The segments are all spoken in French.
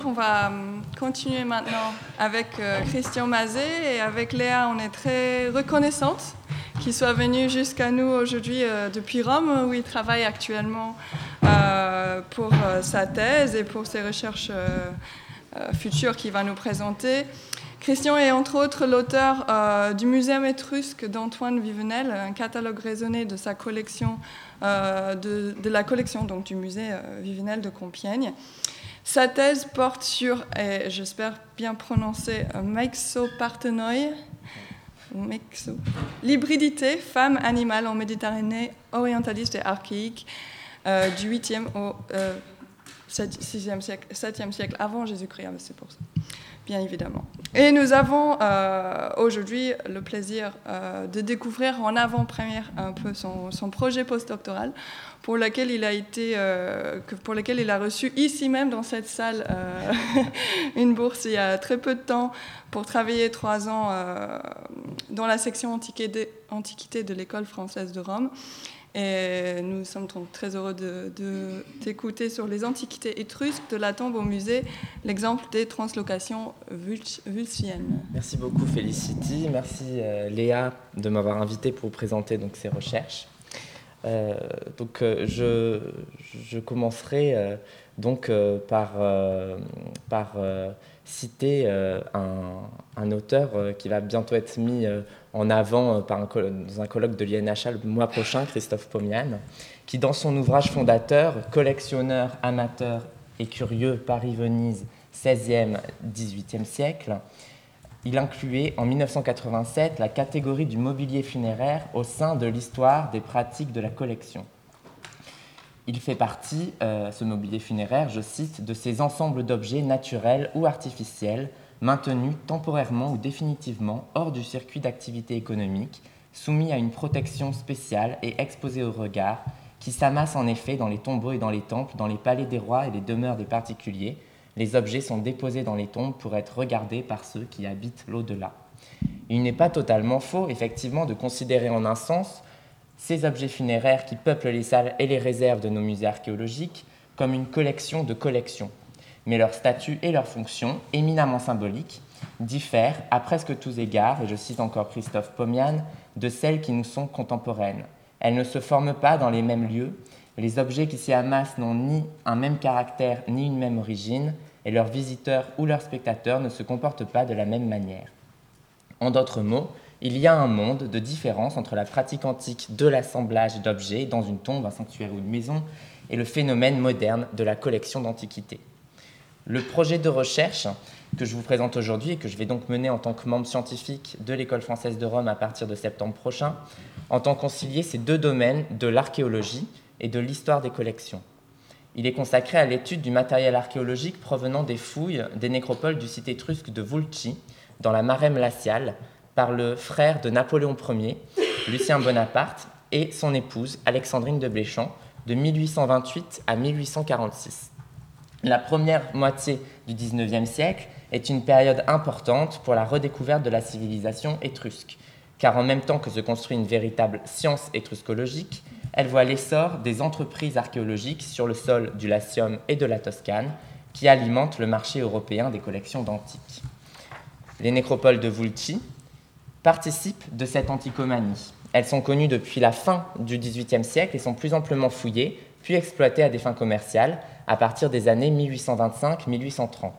On va continuer maintenant avec Christian Mazet et avec Léa. On est très reconnaissante qu'il soit venu jusqu'à nous aujourd'hui depuis Rome, où il travaille actuellement pour sa thèse et pour ses recherches futures qu'il va nous présenter. Christian est entre autres l'auteur du Muséum étrusque d'Antoine Vivenel, un catalogue raisonné de sa collection, de la collection donc, du musée Vivenel de Compiègne. Sa thèse porte sur, et j'espère bien prononcer, Meixoparthenoi, l'hybridité femme-animal en Méditerranée orientaliste et archaïque du 8e au 7e siècle avant Jésus-Christ, c'est pour ça, bien évidemment. Et nous avons aujourd'hui le plaisir de découvrir en avant-première un peu son projet postdoctoral, pour lequel il a reçu ici même dans cette salle une bourse il y a très peu de temps pour travailler 3 ans dans la section Antiquité de l'École française de Rome. Et nous sommes donc très heureux d'écouter sur les antiquités étrusques de la tombe au musée, l'exemple des translocations vulciennes. Merci beaucoup Félicity, merci Léa de m'avoir invité pour vous présenter donc, ces recherches. Je commencerai par citer un auteur qui va bientôt être mis en avant dans un colloque de l'INHA le mois prochain, Christophe Pomian, qui dans son ouvrage fondateur, Collectionneur, amateur et curieux, Paris-Venise, 16e, 18e siècle, il incluait en 1987 la catégorie du mobilier funéraire au sein de l'histoire des pratiques de la collection. Il fait partie, ce mobilier funéraire, je cite, de ces ensembles d'objets naturels ou artificiels maintenus temporairement ou définitivement hors du circuit d'activité économique, soumis à une protection spéciale et exposés au regard, qui s'amassent en effet dans les tombeaux et dans les temples, dans les palais des rois et les demeures des particuliers. Les objets sont déposés dans les tombes pour être regardés par ceux qui habitent l'au-delà. Il n'est pas totalement faux, effectivement, de considérer en un sens ces objets funéraires qui peuplent les salles et les réserves de nos musées archéologiques comme une collection de collections. Mais leur statut et leur fonction, éminemment symboliques, diffèrent à presque tous égards, et je cite encore Christophe Pomian, de celles qui nous sont contemporaines. Elles ne se forment pas dans les mêmes lieux. Les objets qui s'y amassent n'ont ni un même caractère ni une même origine, et leurs visiteurs ou leurs spectateurs ne se comportent pas de la même manière. En d'autres mots, il y a un monde de différence entre la pratique antique de l'assemblage d'objets dans une tombe, un sanctuaire ou une maison, et le phénomène moderne de la collection d'antiquités. Le projet de recherche que je vous présente aujourd'hui et que je vais donc mener en tant que membre scientifique de l'École française de Rome à partir de septembre prochain, entend concilier ces 2 domaines de l'archéologie et de l'histoire des collections. Il est consacré à l'étude du matériel archéologique provenant des fouilles des nécropoles du site étrusque de Vulci, dans la Marème glaciale, par le frère de Napoléon Ier, Lucien Bonaparte, et son épouse, Alexandrine de Bléchamp, de 1828 à 1846. La première moitié du XIXe siècle est une période importante pour la redécouverte de la civilisation étrusque, car en même temps que se construit une véritable science étruscologique, elle voit l'essor des entreprises archéologiques sur le sol du Latium et de la Toscane, qui alimentent le marché européen des collections d'antiques. Les nécropoles de Vulci participent de cette anticomanie. Elles sont connues depuis la fin du XVIIIe siècle et sont plus amplement fouillées, puis exploitées à des fins commerciales à partir des années 1825-1830.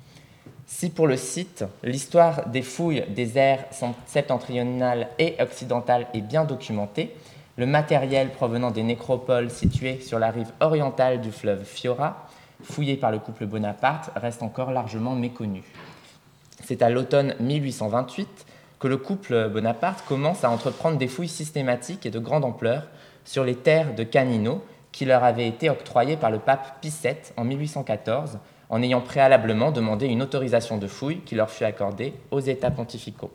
Si pour le site, l'histoire des fouilles des ères septentrionales et occidentales est bien documentée, le matériel provenant des nécropoles situées sur la rive orientale du fleuve Fiora, fouillé par le couple Bonaparte, reste encore largement méconnu. C'est à l'automne 1828 que le couple Bonaparte commence à entreprendre des fouilles systématiques et de grande ampleur sur les terres de Canino qui leur avaient été octroyées par le pape Pie VII en 1814, en ayant préalablement demandé une autorisation de fouille qui leur fut accordée aux États pontificaux.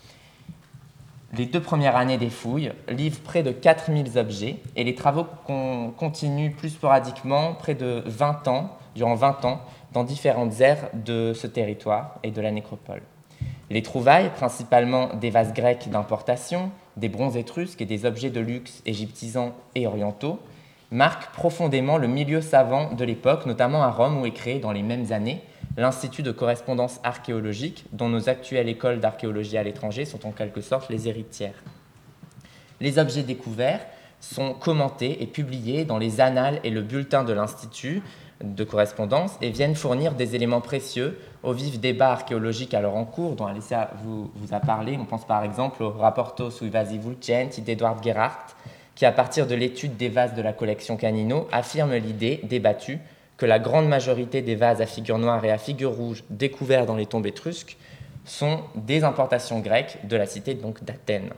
Les 2 premières années des fouilles livrent près de 4000 objets et les travaux continuent plus sporadiquement durant 20 ans, dans différentes aires de ce territoire et de la nécropole. Les trouvailles, principalement des vases grecs d'importation, des bronzes étrusques et des objets de luxe égyptisants et orientaux, marquent profondément le milieu savant de l'époque, notamment à Rome où est créé dans les mêmes années l'Institut de correspondance archéologique, dont nos actuelles écoles d'archéologie à l'étranger sont en quelque sorte les héritières. Les objets découverts sont commentés et publiés dans les annales et le bulletin de l'Institut de correspondance et viennent fournir des éléments précieux aux vifs débats archéologiques alors en cours, dont Alessia vous a parlé. On pense par exemple au Rapporto sui vasi vulcenti d'Edward Gerhardt, qui, à partir de l'étude des vases de la collection Canino, affirme l'idée débattue que la grande majorité des vases à figure noire et à figure rouge découverts dans les tombes étrusques sont des importations grecques de la cité donc d'Athènes.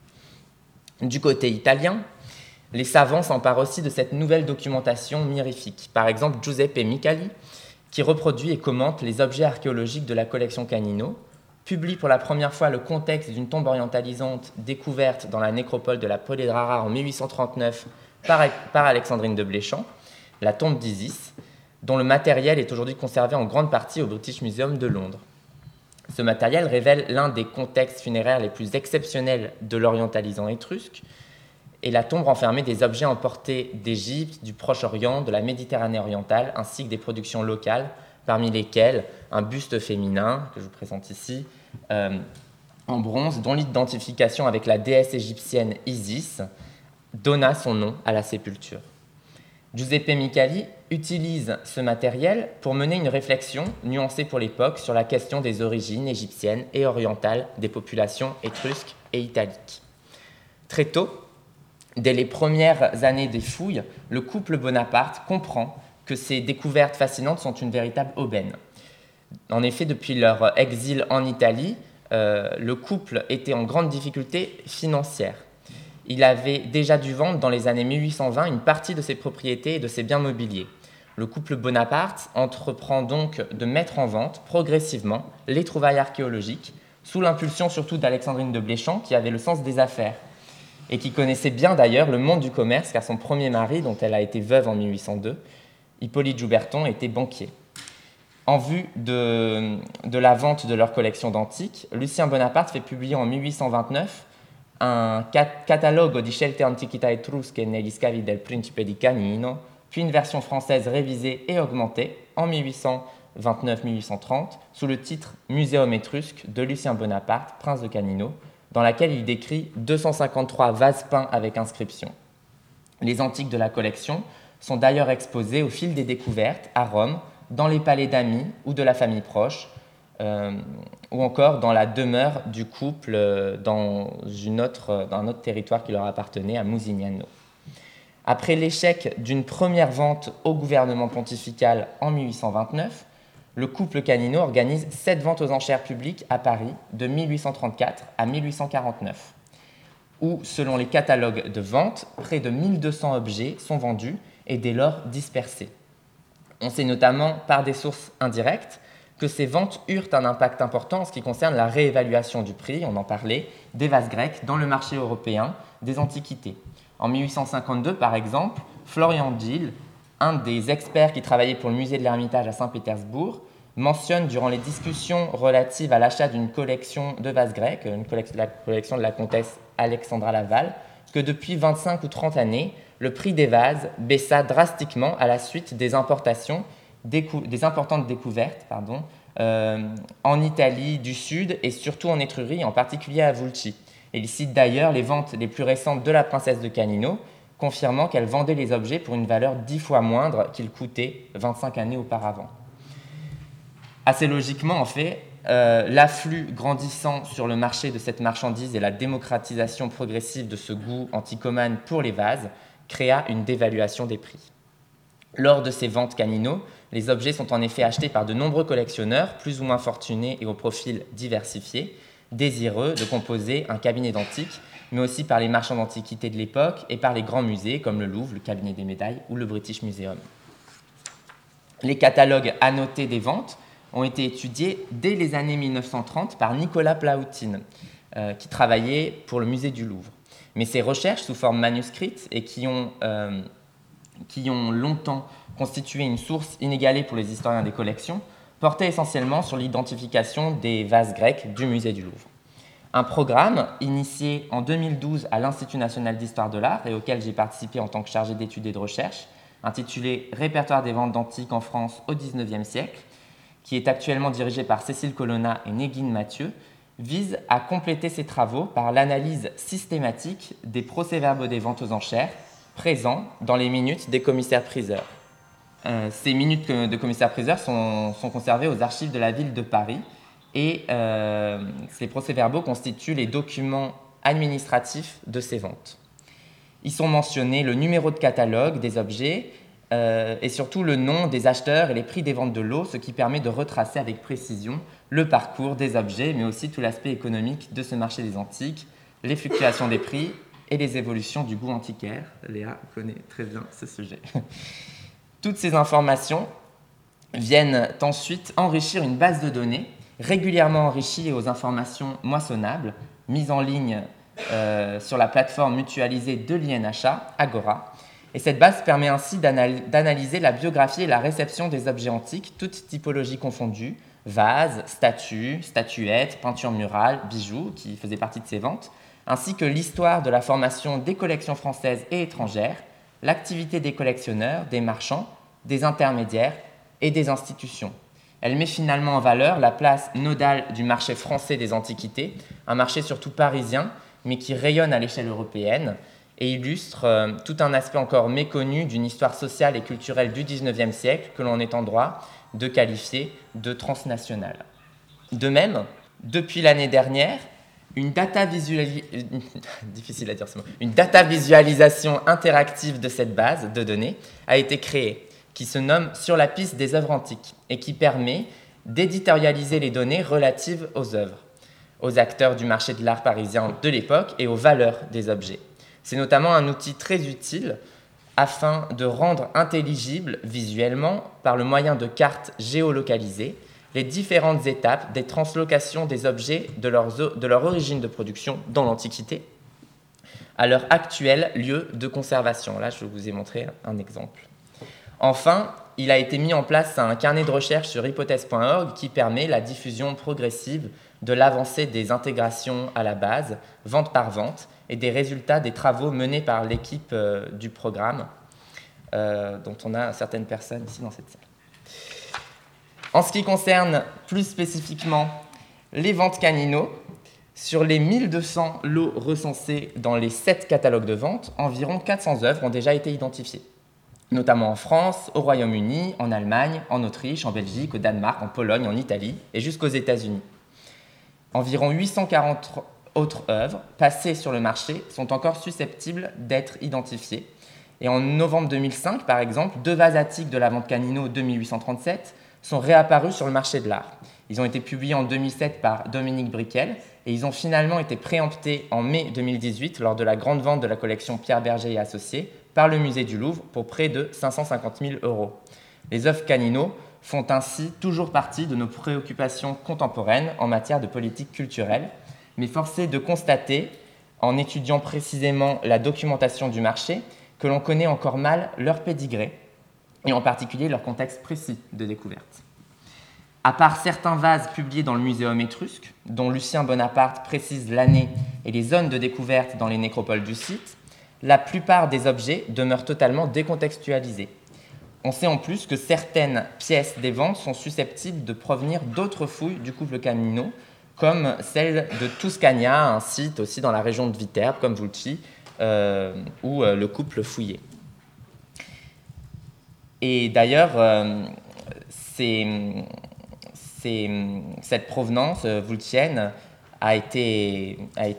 Du côté italien, les savants s'emparent aussi de cette nouvelle documentation mirifique. Par exemple, Giuseppe Micali, qui reproduit et commente les objets archéologiques de la collection Canino, publie pour la première fois le contexte d'une tombe orientalisante découverte dans la nécropole de la Poledrara en 1839 par Alexandrine de Bléchamp, la tombe d'Isis, dont le matériel est aujourd'hui conservé en grande partie au British Museum de Londres. Ce matériel révèle l'un des contextes funéraires les plus exceptionnels de l'orientalisant étrusque, et la tombe renfermait des objets emportés d'Égypte, du Proche-Orient, de la Méditerranée orientale, ainsi que des productions locales, parmi lesquelles un buste féminin, que je vous présente ici, en bronze, dont l'identification avec la déesse égyptienne Isis donna son nom à la sépulture. Giuseppe Micali utilise ce matériel pour mener une réflexion nuancée pour l'époque sur la question des origines égyptiennes et orientales des populations étrusques et italiques. Très tôt, dès les premières années des fouilles, le couple Bonaparte comprend que ces découvertes fascinantes sont une véritable aubaine. En effet, depuis leur exil en Italie, le couple était en grande difficulté financière. Il avait déjà dû vendre dans les années 1820 une partie de ses propriétés et de ses biens mobiliers. Le couple Bonaparte entreprend donc de mettre en vente progressivement les trouvailles archéologiques, sous l'impulsion surtout d'Alexandrine de Bléchamp, qui avait le sens des affaires et qui connaissait bien d'ailleurs le monde du commerce, car son premier mari, dont elle a été veuve en 1802, Hippolyte Jouberton, était banquier. En vue de la vente de leur collection d'antiques, Lucien Bonaparte fait publier en 1829 un catalogue di scelte antiquità etrusche negli scavi del principe di Canino, puis une version française révisée et augmentée en 1829-1830 sous le titre Muséum étrusque de Lucien Bonaparte, prince de Canino, dans laquelle il décrit 253 vases peints avec inscription. Les antiques de la collection sont d'ailleurs exposés au fil des découvertes à Rome, dans les palais d'amis ou de la famille proche, ou encore dans la demeure du couple dans un autre territoire qui leur appartenait, à Musignano. Après l'échec d'une première vente au gouvernement pontifical en 1829, le couple Canino organise 7 ventes aux enchères publiques à Paris de 1834 à 1849, où, selon les catalogues de vente, près de 1200 objets sont vendus et dès lors dispersés. On sait notamment par des sources indirectes que ces ventes eurent un impact important en ce qui concerne la réévaluation du prix, on en parlait, des vases grecs dans le marché européen des antiquités. En 1852, par exemple, Florian Dill, un des experts qui travaillait pour le musée de l'Ermitage à Saint-Pétersbourg, mentionne durant les discussions relatives à l'achat d'une collection de vases grecs, la collection de la comtesse Alexandra Laval, que depuis 25 ou 30 années, le prix des vases baissa drastiquement à la suite des importantes découvertes en Italie du Sud et surtout en Étrurie, en particulier à Vulci. Et il cite d'ailleurs les ventes les plus récentes de la princesse de Canino, confirmant qu'elle vendait les objets pour une valeur 10 fois moindre qu'ils coûtaient 25 années auparavant. Assez logiquement, en fait, l'afflux grandissant sur le marché de cette marchandise et la démocratisation progressive de ce goût anticomane pour les vases créa une dévaluation des prix. Lors de ces ventes Canino, les objets sont en effet achetés par de nombreux collectionneurs, plus ou moins fortunés et au profil diversifié, désireux de composer un cabinet d'antiques, mais aussi par les marchands d'antiquités de l'époque et par les grands musées comme le Louvre, le Cabinet des Médailles ou le British Museum. Les catalogues annotés des ventes ont été étudiés dès les années 1930 par Nicolas Plautine, qui travaillait pour le musée du Louvre. Mais ces recherches sous forme manuscrite et qui ont longtemps constitué une source inégalée pour les historiens des collections, portaient essentiellement sur l'identification des vases grecs du musée du Louvre. Un programme initié en 2012 à l'Institut national d'histoire de l'art et auquel j'ai participé en tant que chargé d'études et de recherche, intitulé « Répertoire des ventes d'antiques en France au XIXe siècle », qui est actuellement dirigé par Cécile Colonna et Negin Mathieu, vise à compléter ses travaux par l'analyse systématique des procès-verbaux des ventes aux enchères présents dans les minutes des commissaires-priseurs. Ces minutes de commissaires-priseurs sont conservées aux archives de la ville de Paris et ces procès-verbaux constituent les documents administratifs de ces ventes. Ils sont mentionnés le numéro de catalogue des objets et surtout le nom des acheteurs et les prix des ventes de lot, ce qui permet de retracer avec précision le parcours des objets, mais aussi tout l'aspect économique de ce marché des antiques, les fluctuations des prix et les évolutions du goût antiquaire. Léa connaît très bien ce sujet. Toutes ces informations viennent ensuite enrichir une base de données régulièrement enrichie aux informations moissonnables, mises en ligne sur la plateforme mutualisée de l'INHA, Agora. Et cette base permet ainsi d'analyser la biographie et la réception des objets antiques, toutes typologies confondues, vases, statues, statuettes, peintures murales, bijoux, qui faisaient partie de ces ventes, ainsi que l'histoire de la formation des collections françaises et étrangères, l'activité des collectionneurs, des marchands, des intermédiaires et des institutions. Elle met finalement en valeur la place nodale du marché français des antiquités, un marché surtout parisien, mais qui rayonne à l'échelle européenne, et illustre tout un aspect encore méconnu d'une histoire sociale et culturelle du XIXe siècle que l'on est en droit de qualifier de transnationale. De même, depuis l'année dernière, une data visualisation interactive de cette base de données a été créée, qui se nomme « Sur la piste des œuvres antiques » et qui permet d'éditorialiser les données relatives aux œuvres, aux acteurs du marché de l'art parisien de l'époque et aux valeurs des objets. C'est notamment un outil très utile afin de rendre intelligible visuellement, par le moyen de cartes géolocalisées, les différentes étapes des translocations des objets de leur origine de production dans l'Antiquité à leur actuel lieu de conservation. Là, je vous ai montré un exemple. Enfin, il a été mis en place un carnet de recherche sur hypothèse.org qui permet la diffusion progressive de l'avancée des intégrations à la base, vente par vente, et des résultats des travaux menés par l'équipe du programme, dont on a certaines personnes ici dans cette salle. En ce qui concerne plus spécifiquement les ventes Canino, sur les 1200 lots recensés dans les 7 catalogues de vente, environ 400 œuvres ont déjà été identifiées, notamment en France, au Royaume-Uni, en Allemagne, en Autriche, en Belgique, au Danemark, en Pologne, en Italie et jusqu'aux États-Unis. Environ 840 autres œuvres passées sur le marché sont encore susceptibles d'être identifiées. Et en novembre 2005, par exemple, 2 vases attiques de la vente Canino de 1837 sont réapparus sur le marché de l'art. Ils ont été publiés en 2007 par Dominique Briquel et ils ont finalement été préemptés en mai 2018 lors de la grande vente de la collection Pierre Berger et Associés par le musée du Louvre pour près de 550 000 €. Les œuvres Canino font ainsi toujours partie de nos préoccupations contemporaines en matière de politique culturelle, mais force est de constater, en étudiant précisément la documentation du marché, que l'on connaît encore mal leur pédigré, et en particulier leur contexte précis de découverte. À part certains vases publiés dans le Muséum étrusque, dont Lucien Bonaparte précise l'année et les zones de découverte dans les nécropoles du site, la plupart des objets demeurent totalement décontextualisés. On sait en plus que certaines pièces des ventes sont susceptibles de provenir d'autres fouilles du couple Canino, comme celle de Tuscania, un site aussi dans la région de Viterbe, comme Vulci, où le couple fouillait. Et d'ailleurs, cette provenance vulcienne a été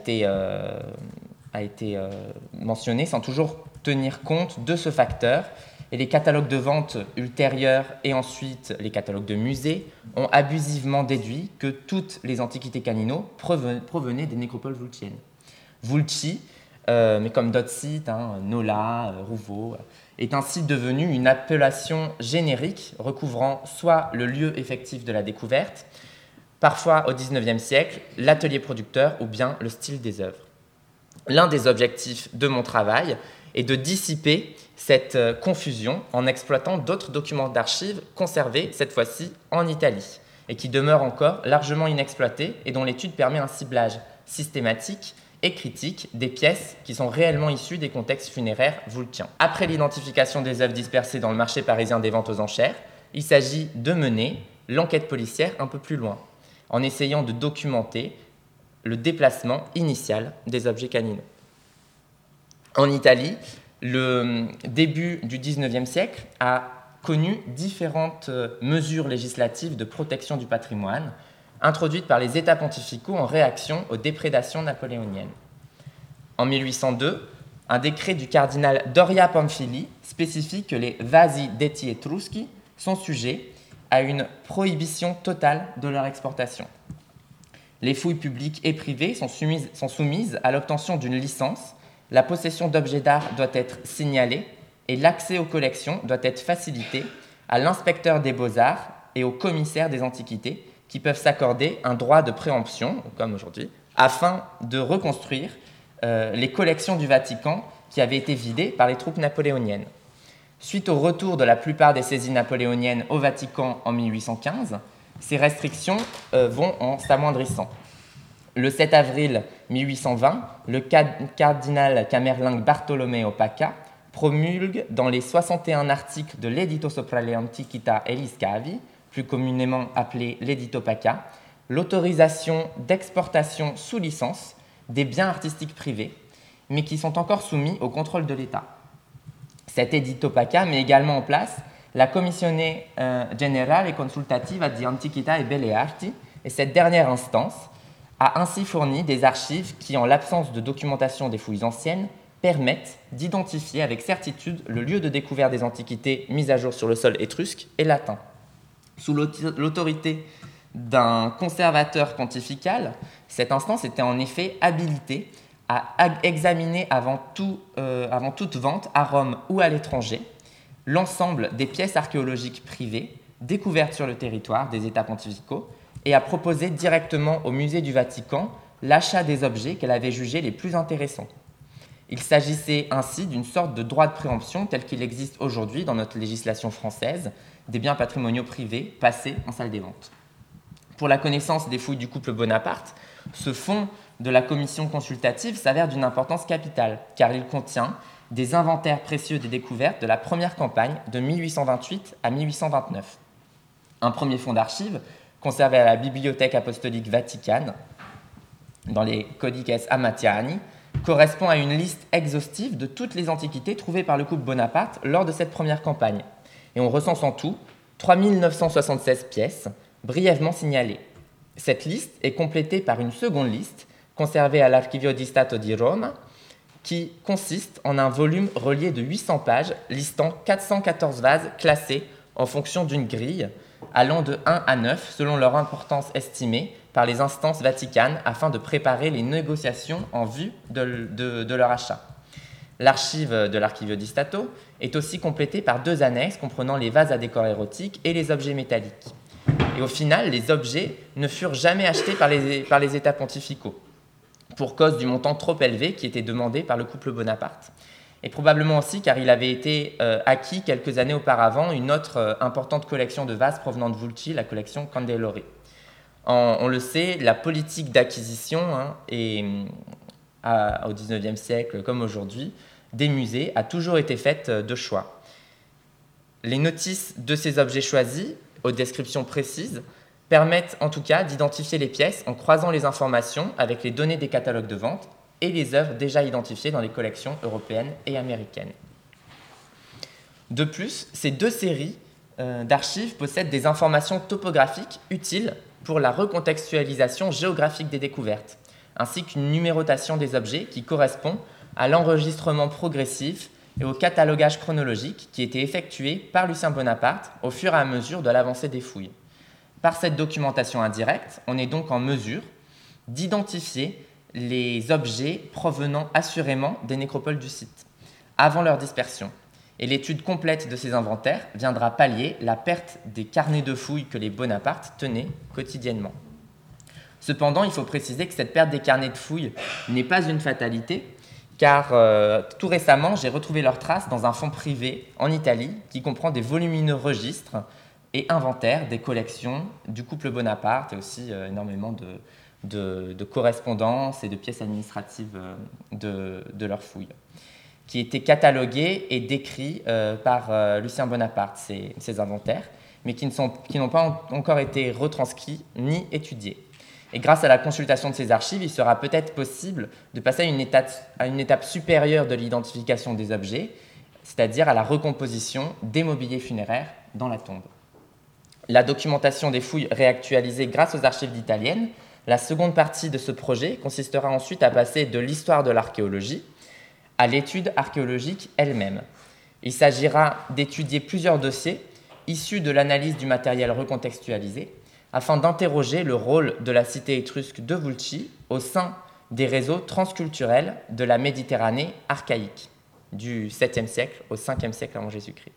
mentionnée sans toujours tenir compte de ce facteur. Et les catalogues de vente ultérieurs et ensuite les catalogues de musées ont abusivement déduit que toutes les antiquités Canino provenaient des nécropoles vulciennes. Vulci, mais comme d'autres sites, Nola, Rouveau, est ainsi devenu une appellation générique recouvrant soit le lieu effectif de la découverte, parfois au XIXe siècle, l'atelier producteur ou bien le style des œuvres. L'un des objectifs de mon travail est de dissiper cette confusion en exploitant d'autres documents d'archives conservés, cette fois-ci en Italie, et qui demeurent encore largement inexploités et dont l'étude permet un ciblage systématique et critique des pièces qui sont réellement issues des contextes funéraires vulcains. Après l'identification des œuvres dispersées dans le marché parisien des ventes aux enchères, il s'agit de mener l'enquête policière un peu plus loin, en essayant de documenter le déplacement initial des objets caninaux. En Italie, le début du XIXe siècle a connu différentes mesures législatives de protection du patrimoine, introduites par les États pontificaux en réaction aux déprédations napoléoniennes. En 1802, un décret du cardinal Doria Pamphili spécifie que les vasi detti etruschi sont sujets à une prohibition totale de leur exportation. Les fouilles publiques et privées sont soumises à l'obtention d'une licence, la possession d'objets d'art doit être signalée et l'accès aux collections doit être facilité à l'inspecteur des beaux-arts et au commissaire des antiquités qui peuvent s'accorder un droit de préemption, comme aujourd'hui, afin de reconstruire les collections du Vatican qui avaient été vidées par les troupes napoléoniennes. Suite au retour de la plupart des saisies napoléoniennes au Vatican en 1815, ces restrictions vont en s'amoindrissant. Le 7 avril 1820, le cardinal camerlingue Bartolomeo Pacca promulgue dans les 61 articles de l'Edito sopra le antiquità e gli scavi, plus communément appelé l'Edito Pacca, l'autorisation d'exportation sous licence des biens artistiques privés, mais qui sont encore soumis au contrôle de l'État. Cet Edito Pacca met également en place la Commissione Generale Consultativa di Antiquità e Belle Arti, et cette dernière instance a ainsi fourni des archives qui, en l'absence de documentation des fouilles anciennes, permettent d'identifier avec certitude le lieu de découverte des antiquités mises à jour sur le sol étrusque et latin. Sous l'autorité d'un conservateur pontifical, cette instance était en effet habilitée à examiner avant toute vente à Rome ou à l'étranger l'ensemble des pièces archéologiques privées découvertes sur le territoire des États pontificaux et à proposer directement au musée du Vatican l'achat des objets qu'elle avait jugés les plus intéressants. Il s'agissait ainsi d'une sorte de droit de préemption tel qu'il existe aujourd'hui dans notre législation française des biens patrimoniaux privés passés en salle des ventes. Pour la connaissance des fouilles du couple Bonaparte, ce fonds de la commission consultative s'avère d'une importance capitale, car il contient des inventaires précieux des découvertes de la première campagne de 1828 à 1829. Un premier fonds d'archives, conservé à la Bibliothèque apostolique vaticane, dans les Codices Amatiani, correspond à une liste exhaustive de toutes les antiquités trouvées par le couple Bonaparte lors de cette première campagne. Et on recense en tout 3976 pièces, brièvement signalées. Cette liste est complétée par une seconde liste, conservée à l'Archivio di Stato di Roma, qui consiste en un volume relié de 800 pages listant 414 vases classés en fonction d'une grille allant de 1 à 9 selon leur importance estimée par les instances vaticanes afin de préparer les négociations en vue de leur achat. L'archive de l'Archivio di Stato est aussi complétée par 2 annexes comprenant les vases à décor érotique et les objets métalliques. Et au final, les objets ne furent jamais achetés par les États pontificaux, pour cause du montant trop élevé qui était demandé par le couple Bonaparte. Et probablement aussi car il avait été acquis quelques années auparavant une autre importante collection de vases provenant de Vulci, la collection Candelori. On le sait, la politique d'acquisition au XIXe siècle comme aujourd'hui, des musées a toujours été faite de choix. Les notices de ces objets choisis, aux descriptions précises, permettent en tout cas d'identifier les pièces en croisant les informations avec les données des catalogues de vente et les œuvres déjà identifiées dans les collections européennes et américaines. De plus, ces 2 séries d'archives possèdent des informations topographiques utiles pour la recontextualisation géographique des découvertes, ainsi qu'une numérotation des objets qui correspond à l'enregistrement progressif et au catalogage chronologique qui était effectué par Lucien Bonaparte au fur et à mesure de l'avancée des fouilles. Par cette documentation indirecte, on est donc en mesure d'identifier les objets provenant assurément des nécropoles du site, avant leur dispersion. Et l'étude complète de ces inventaires viendra pallier la perte des carnets de fouilles que les Bonaparte tenaient quotidiennement. Cependant, il faut préciser que cette perte des carnets de fouilles n'est pas une fatalité, car tout récemment, j'ai retrouvé leurs traces dans un fonds privé en Italie qui comprend des volumineux registres et inventaires des collections du couple Bonaparte et aussi énormément de correspondances et de pièces administratives de leurs fouilles, qui étaient catalogués et décrits par Lucien Bonaparte, ces inventaires. mais qui n'ont pas encore été retranscrits ni étudiés. Et grâce à la consultation de ces archives, il sera peut-être possible de passer à une étape supérieure de l'identification des objets, c'est-à-dire à la recomposition des mobiliers funéraires dans la tombe. La documentation des fouilles réactualisée grâce aux archives d'Italienne, la seconde partie de ce projet consistera ensuite à passer de l'histoire de l'archéologie à l'étude archéologique elle-même. Il s'agira d'étudier plusieurs dossiers issus de l'analyse du matériel recontextualisé afin d'interroger le rôle de la cité étrusque de Vulci au sein des réseaux transculturels de la Méditerranée archaïque, du 7e siècle au 5e siècle avant Jésus-Christ.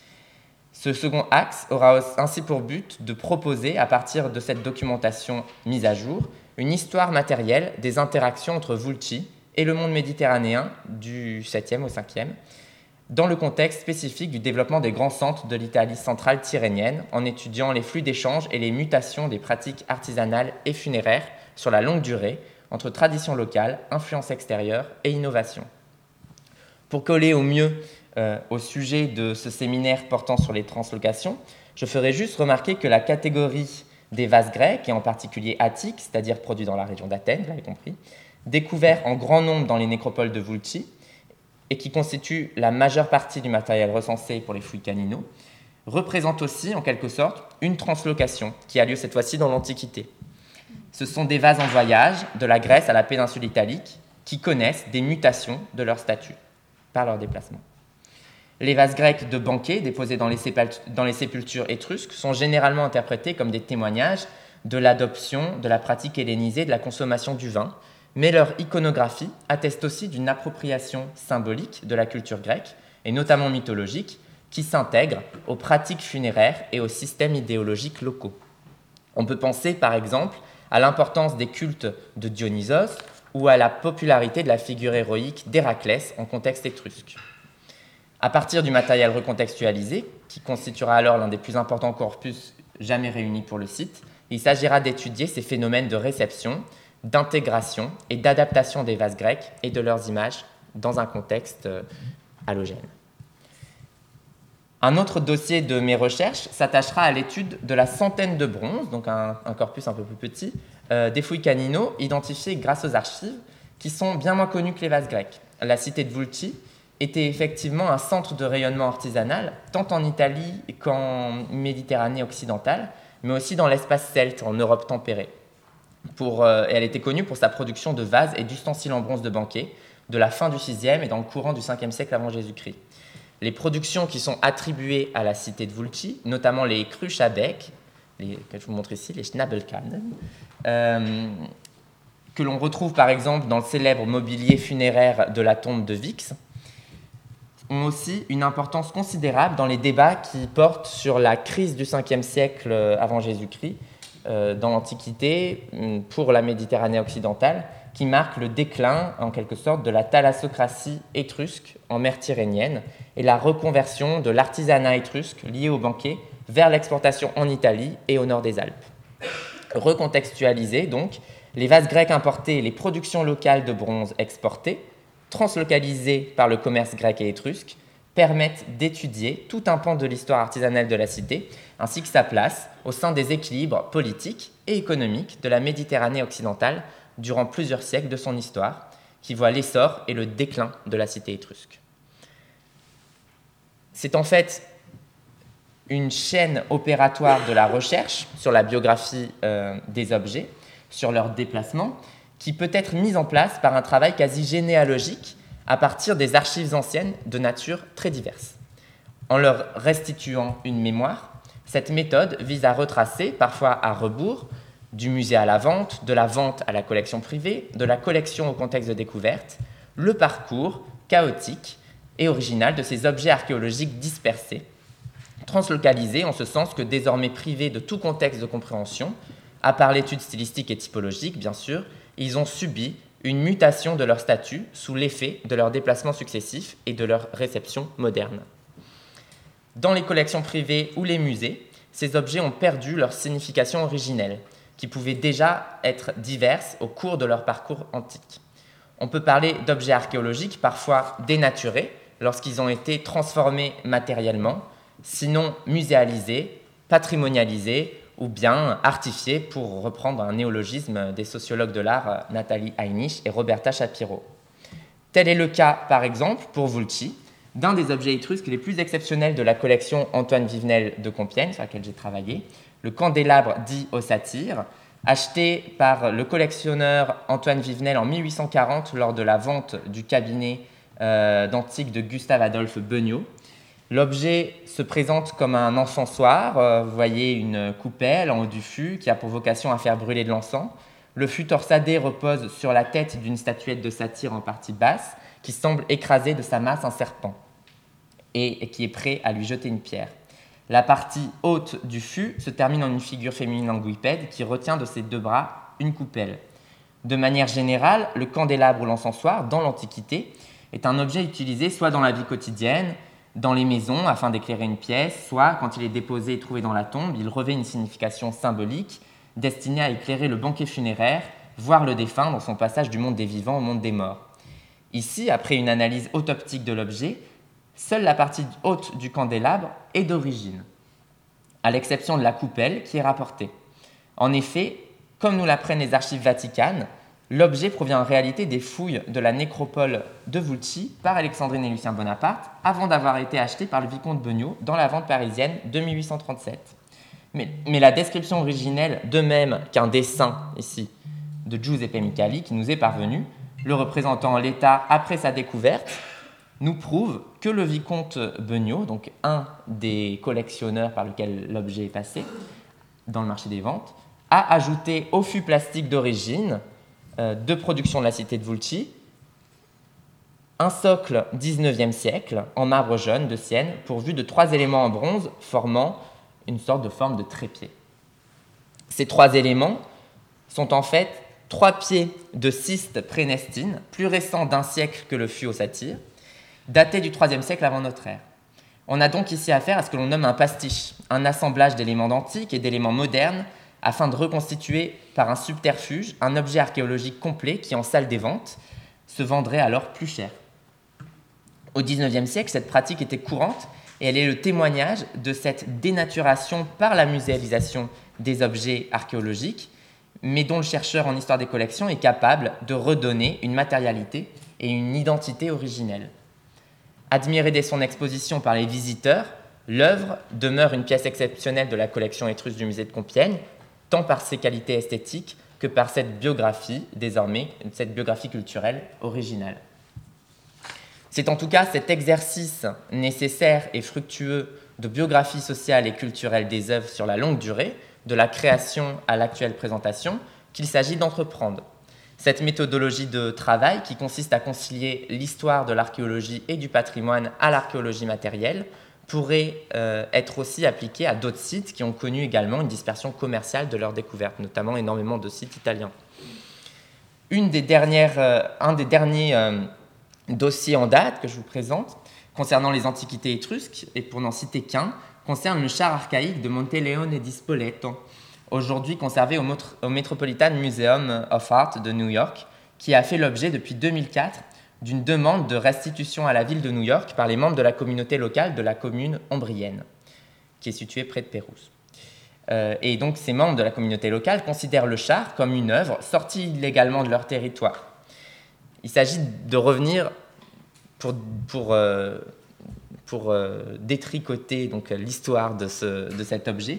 Ce second axe aura ainsi pour but de proposer, à partir de cette documentation mise à jour, une histoire matérielle des interactions entre Vulci et le monde méditerranéen du 7e au 5e, dans le contexte spécifique du développement des grands centres de l'Italie centrale tyrrhénienne, en étudiant les flux d'échanges et les mutations des pratiques artisanales et funéraires sur la longue durée, entre traditions locales, influences extérieures et innovation. Pour coller au mieux au sujet de ce séminaire portant sur les translocations, je ferai juste remarquer que la catégorie des vases grecs, et en particulier attiques, c'est-à-dire produits dans la région d'Athènes, vous l'avez compris, découverts en grand nombre dans les nécropoles de Vulci, et qui constituent la majeure partie du matériel recensé pour les fouilles Canino, représente aussi, en quelque sorte, une translocation qui a lieu cette fois-ci dans l'Antiquité. Ce sont des vases en voyage de la Grèce à la péninsule italique qui connaissent des mutations de leur statut par leur déplacement. Les vases grecs de banquet déposés dans les sépultures étrusques sont généralement interprétés comme des témoignages de l'adoption de la pratique hellénisée de la consommation du vin, mais leur iconographie atteste aussi d'une appropriation symbolique de la culture grecque, et notamment mythologique, qui s'intègre aux pratiques funéraires et aux systèmes idéologiques locaux. On peut penser par exemple à l'importance des cultes de Dionysos ou à la popularité de la figure héroïque d'Héraclès en contexte étrusque. À partir du matériel recontextualisé, qui constituera alors l'un des plus importants corpus jamais réunis pour le site, il s'agira d'étudier ces phénomènes de réception, d'intégration et d'adaptation des vases grecs et de leurs images dans un contexte allogène. Un autre dossier de mes recherches s'attachera à l'étude de la centaine de bronzes, donc un corpus un peu plus petit, des fouilles Canino, identifiées grâce aux archives, qui sont bien moins connues que les vases grecs. La cité de Vulci était effectivement un centre de rayonnement artisanal, tant en Italie qu'en Méditerranée occidentale, mais aussi dans l'espace celte, en Europe tempérée. Et elle était connue pour sa production de vases et d'ustensiles en bronze de banquet, de la fin du VIe et dans le courant du 5e siècle avant Jésus-Christ. Les productions qui sont attribuées à la cité de Vulci, notamment les cruches à bec, que je vous montre ici, les Schnabelkannen, que l'on retrouve par exemple dans le célèbre mobilier funéraire de la tombe de Vix, ont aussi une importance considérable dans les débats qui portent sur la crise du 5e siècle avant Jésus-Christ dans l'Antiquité pour la Méditerranée occidentale, qui marque le déclin, en quelque sorte, de la thalassocratie étrusque en mer tyrrhénienne et la reconversion de l'artisanat étrusque lié au banquet vers l'exportation en Italie et au nord des Alpes. Recontextualisés, donc, les vases grecs importés et les productions locales de bronze exportées, translocalisées par le commerce grec et étrusque, permettent d'étudier tout un pan de l'histoire artisanale de la cité, ainsi que sa place au sein des équilibres politiques et économiques de la Méditerranée occidentale durant plusieurs siècles de son histoire, qui voit l'essor et le déclin de la cité étrusque. C'est en fait une chaîne opératoire de la recherche sur la biographie des objets, sur leur déplacement, qui peut être mise en place par un travail quasi généalogique à partir des archives anciennes de nature très diverses. En leur restituant une mémoire, cette méthode vise à retracer, parfois à rebours, du musée à la vente, de la vente à la collection privée, de la collection au contexte de découverte, le parcours chaotique et original de ces objets archéologiques dispersés, translocalisés en ce sens que désormais privés de tout contexte de compréhension, à part l'étude stylistique et typologique, bien sûr, ils ont subi une mutation de leur statut sous l'effet de leurs déplacements successifs et de leur réception moderne. Dans les collections privées ou les musées, ces objets ont perdu leur signification originelle, qui pouvaient déjà être diverses au cours de leur parcours antique. On peut parler d'objets archéologiques parfois dénaturés lorsqu'ils ont été transformés matériellement, sinon muséalisés patrimonialisé ou bien artifié, pour reprendre un néologisme des sociologues de l'art Nathalie Heinisch et Roberta Shapiro. Tel est le cas, par exemple, pour Vulci, d'un des objets étrusques les plus exceptionnels de la collection Antoine Vivenel de Compiègne, sur laquelle j'ai travaillé, le candélabre dit aux satyres, acheté par le collectionneur Antoine Vivenel en 1840 lors de la vente du cabinet d'antiques de Gustave Adolphe Beugnot. L'objet se présente comme un encensoir. Vous voyez une coupelle en haut du fût qui a pour vocation à faire brûler de l'encens. Le fût torsadé repose sur la tête d'une statuette de satyre en partie basse qui semble écraser de sa masse un serpent et qui est prêt à lui jeter une pierre. La partie haute du fût se termine en une figure féminine languipède qui retient de ses deux bras une coupelle. De manière générale, le candélabre ou l'encensoir, dans l'Antiquité, est un objet utilisé soit dans la vie quotidienne, dans les maisons afin d'éclairer une pièce, soit quand il est déposé et trouvé dans la tombe, il revêt une signification symbolique destinée à éclairer le banquet funéraire, voire le défunt dans son passage du monde des vivants au monde des morts. Ici, après une analyse autoptique de l'objet, seule la partie haute du candélabre est d'origine, à l'exception de la coupelle qui est rapportée. En effet, comme nous l'apprennent les archives vaticanes, l'objet provient en réalité des fouilles de la nécropole de Vulci par Alexandrine et Lucien Bonaparte, avant d'avoir été acheté par le vicomte Beugnot dans la vente parisienne de 1837. Mais la description originelle, de même qu'un dessin ici de Giuseppe Micali qui nous est parvenu, le représentant en l'état après sa découverte, nous prouve que le vicomte Beugnot, donc un des collectionneurs par lequel l'objet est passé dans le marché des ventes, a ajouté au fût plastique d'origine de production de la cité de Vulci un socle 19e siècle en marbre jaune de Sienne pourvu de 3 éléments en bronze formant une sorte de forme de trépied. Ces 3 éléments sont en fait 3 pieds de ciste prénestine, plus récents d'1 siècle que le fût aux satyres, datés du IIIe siècle avant notre ère. On a donc ici affaire à ce que l'on nomme un pastiche, un assemblage d'éléments d'antiques et d'éléments modernes afin de reconstituer par un subterfuge un objet archéologique complet qui, en salle des ventes, se vendrait alors plus cher. Au XIXe siècle, cette pratique était courante et elle est le témoignage de cette dénaturation par la muséalisation des objets archéologiques, mais dont le chercheur en histoire des collections est capable de redonner une matérialité et une identité originelle. Admirée dès son exposition par les visiteurs, l'œuvre demeure une pièce exceptionnelle de la collection étrusque du musée de Compiègne, tant par ses qualités esthétiques que par cette biographie, désormais, cette biographie culturelle originale. C'est en tout cas cet exercice nécessaire et fructueux de biographie sociale et culturelle des œuvres sur la longue durée, de la création à l'actuelle présentation, qu'il s'agit d'entreprendre. Cette méthodologie de travail qui consiste à concilier l'histoire de l'archéologie et du patrimoine à l'archéologie matérielle pourrait être aussi appliquée à d'autres sites qui ont connu également une dispersion commerciale de leur découverte, notamment énormément de sites italiens. Un des derniers dossiers en date que je vous présente concernant les antiquités étrusques, et pour n'en citer qu'un, concerne le char archaïque de Monteleone di Spoleto, aujourd'hui conservé au Metropolitan Museum of Art de New York, qui a fait l'objet depuis 2004 d'une demande de restitution à la ville de New York par les membres de la communauté locale de la commune ombrienne, qui est située près de Pérouse. Et donc ces membres de la communauté locale considèrent le char comme une œuvre sortie illégalement de leur territoire. Il s'agit de revenir pour détricoter donc, l'histoire de cet objet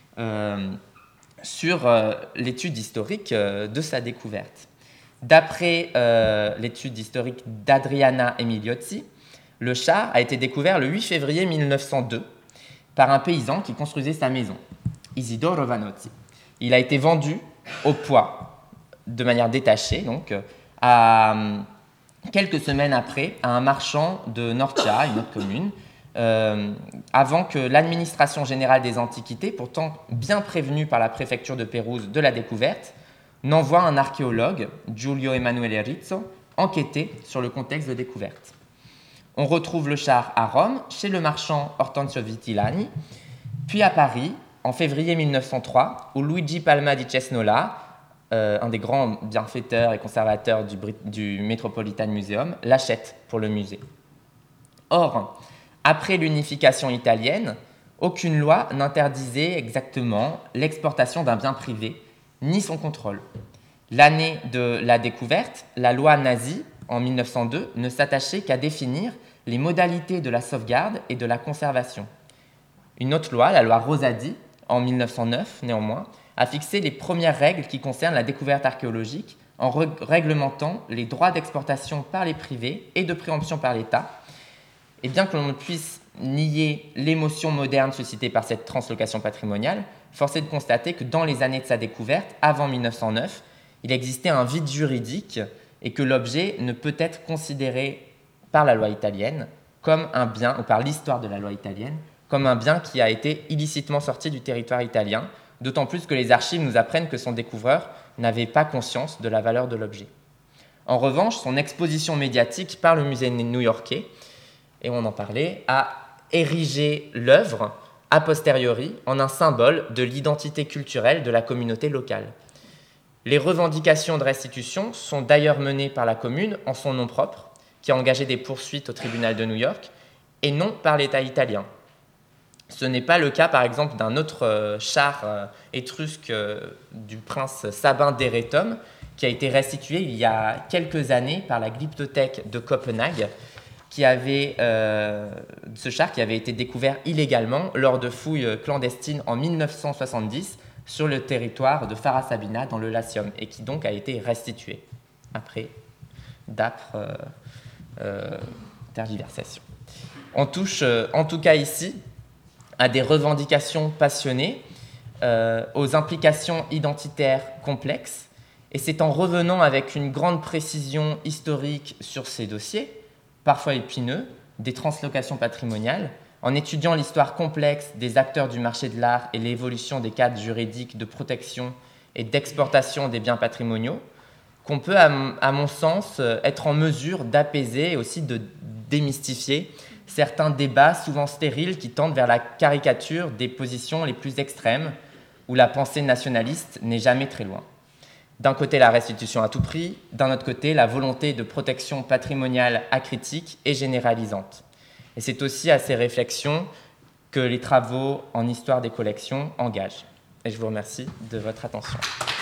sur l'étude historique de sa découverte. D'après l'étude historique d'Adriana Emiliozzi, le char a été découvert le 8 février 1902 par un paysan qui construisait sa maison, Isidoro Vanozzi. Il a été vendu au poids, de manière détachée, donc, quelques semaines après, à un marchand de Norcia, une autre commune, avant que l'administration générale des antiquités, pourtant bien prévenue par la préfecture de Pérouse de la découverte, n'envoie un archéologue, Giulio Emanuele Rizzo, enquêter sur le contexte de découverte. On retrouve le char à Rome, chez le marchand Ortensio Vitillani, puis à Paris, en février 1903, où Luigi Palma di Cesnola, un des grands bienfaiteurs et conservateurs du Metropolitan Museum, l'achète pour le musée. Or, après l'unification italienne, aucune loi n'interdisait exactement l'exportation d'un bien privé, ni son contrôle. L'année de la découverte, la loi nazie, en 1902, ne s'attachait qu'à définir les modalités de la sauvegarde et de la conservation. Une autre loi, la loi Rosadi, en 1909 néanmoins, a fixé les premières règles qui concernent la découverte archéologique en réglementant les droits d'exportation par les privés et de préemption par l'État. Et bien que l'on ne puisse nier l'émotion moderne suscitée par cette translocation patrimoniale, force est de constater que dans les années de sa découverte, avant 1909, il existait un vide juridique et que l'objet ne peut être considéré par la loi italienne comme un bien, ou par l'histoire de la loi italienne, comme un bien qui a été illicitement sorti du territoire italien, d'autant plus que les archives nous apprennent que son découvreur n'avait pas conscience de la valeur de l'objet. En revanche, son exposition médiatique par le musée new-yorkais, et on en parlait, a érigé l'œuvre a posteriori en un symbole de l'identité culturelle de la communauté locale. Les revendications de restitution sont d'ailleurs menées par la commune en son nom propre, qui a engagé des poursuites au tribunal de New York, et non par l'État italien. Ce n'est pas le cas, par exemple, d'un autre char étrusque du prince Sabin d'Eretum, qui a été restitué il y a quelques années par la Glyptothèque de Copenhague, ce char qui avait été découvert illégalement lors de fouilles clandestines en 1970 sur le territoire de Fara Sabina dans le Latium, et qui donc a été restitué après d'âpres tergiversations. On touche en tout cas ici à des revendications passionnées, aux implications identitaires complexes, et c'est en revenant avec une grande précision historique sur ces dossiers, parfois épineux, des translocations patrimoniales, en étudiant l'histoire complexe des acteurs du marché de l'art et l'évolution des cadres juridiques de protection et d'exportation des biens patrimoniaux, qu'on peut, à mon sens, être en mesure d'apaiser et aussi de démystifier certains débats souvent stériles qui tendent vers la caricature des positions les plus extrêmes, où la pensée nationaliste n'est jamais très loin. D'un côté, la restitution à tout prix, d'un autre côté, la volonté de protection patrimoniale acritique et généralisante. Et c'est aussi à ces réflexions que les travaux en histoire des collections engagent. Et je vous remercie de votre attention.